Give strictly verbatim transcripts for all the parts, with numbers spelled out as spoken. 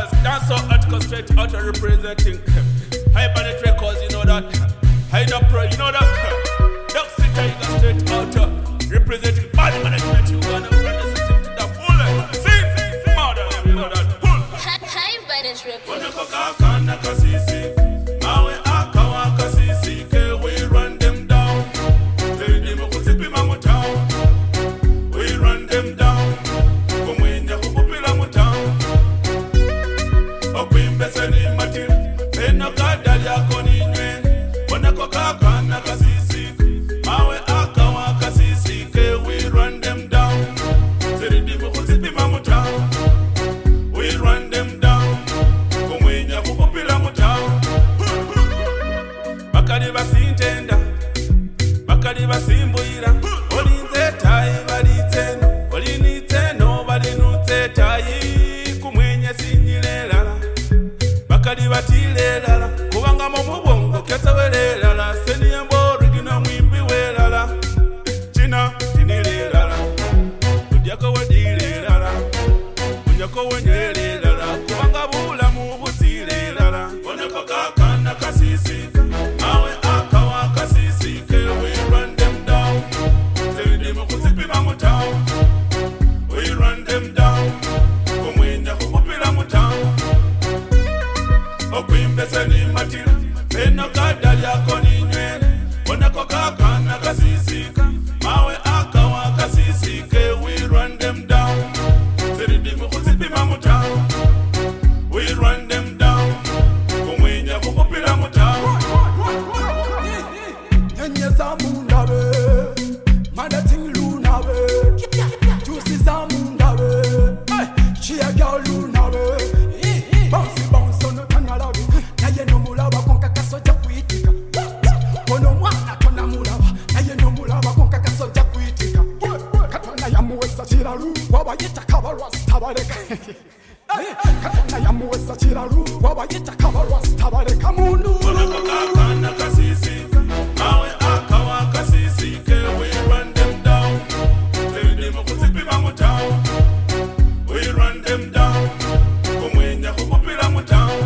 Cause that's so hot, cause straight out of representing High Planet Records, you know that. High up pro, you know that. Duck City, you got straight out of representing body management. You gonna run the system to the full. See, see, see, mother, you know that. High Planet Records. When you go kakana kasisi, mawe akawa kasisi, ke we run them down. Tell them who tipi mamu town. We run them down. Kumwenya kupupila mu town. Okwimbe ni matil, eno kadali yako ni nywe. When you go kakana kasisi, mawe akawa kasisi, ke we run them down. Tell them who tipi mamu town. We run them down. Kumwenya kupupila mu town. Bakali basintenda, bakali basimbuira. Olinze tayi baliteno, oliniteno balinutse tayi. Kumwenya sinyilelala, bakali batilelala. Kubanga mu mubongo kesa welelala. Seni yambo rigina mwimbi welala. China tinilelala, tudyako wedilelala. Unyako wenyelelala, kubanga bulamu butilelala. Oneko kakana kasisi, mawe akawa kasisi, ke we run them down. Tell them kusipi mamu town. We run them down. Kumwenya kupupila mu town. Okwimbe seni matila, eno kadali yako ni nywele. Oneko kakana kasisi, mawe akawa kasisi, ke we run them down. Tell them kusipi mamu town. We run them down. Kumwenya kupupila mu town. Nyenye za mundawe, mada ting lunawe. Juicy za mundawe, chia girl lunawe. Bouncy bounce on tanalawe, naye no mulaba konka kasoja kuitika. Kono mwana tona mulaba, naye no mulaba konka kasoja kuitika. Katona ya muwesa chiralu, wabayita kabarwas tabareka. Katona ya muwesa chiralu, wabayita kabarwas tabareka mundu. Oneko kakana kasisi, mawe akawa kasisi, ke we run them down. Tell them kusipi mamu town. We run them down. Kumwenya kupupila mu town.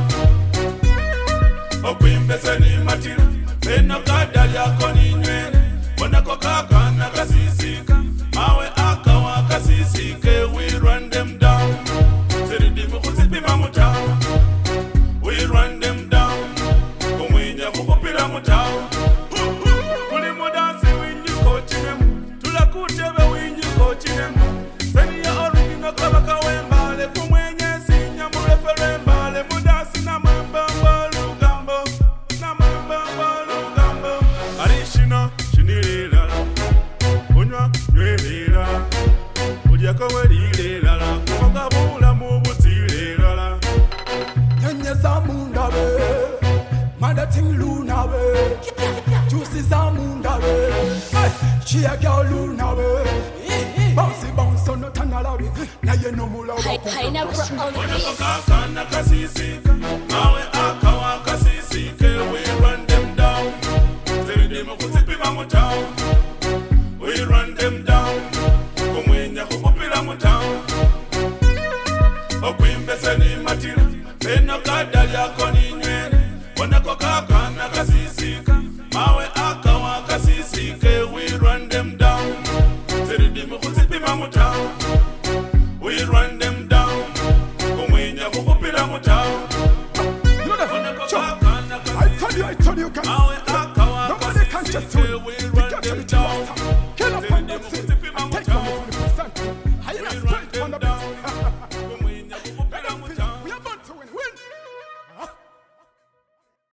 Okwimbe seni matila, eno kadali yako ni nywele. Oneko kakana kasisi, mawe akawa kasisi, ke we run them down. Tell them kusipi mamu town. We run them down. Kumwenya kupupila mu town. Kuli mudansi winyi kochinem, tulakutebe winyi kochinem. Seni ya original kabaka wembale, kumwenye sinya murefere mbale. Mudansi na mambamba lugambo, na mambamba lugambo. Arishina shinilelala, unywa nywelelala. Udyako welilelala, kubanga bulamu butilelala. Nyenye za mundawe, mada ting lunawe. Juicy za mundawe, chia girl lunawe. Bouncy bounce on tanalawe, naye no mulaba High Pineapple on the Oneko beat. kakana kasisi, mawe akawa kasisi, ke we run them down. Tell them kusipi mamu town. We run them down. Kumwenya kupupila mu town. Okwimbe seni matila, eno kadali yako ni nywele. Oneko kakana kasisi, mawe akawa kasisi, ke we run them down. Tell them kusipi mamu town. We run them down. Kumwenya kupupila mu town. You know that? Oneko Sure. kakana I told you, I kasisi, told you, can mawe akawa nobody can kasisi, just ke tell you. we You run got to them be down. Kill up Tell on them that thing kusipi and mamu take town. money for the percent. I We ain't a run straight them on the down. beat.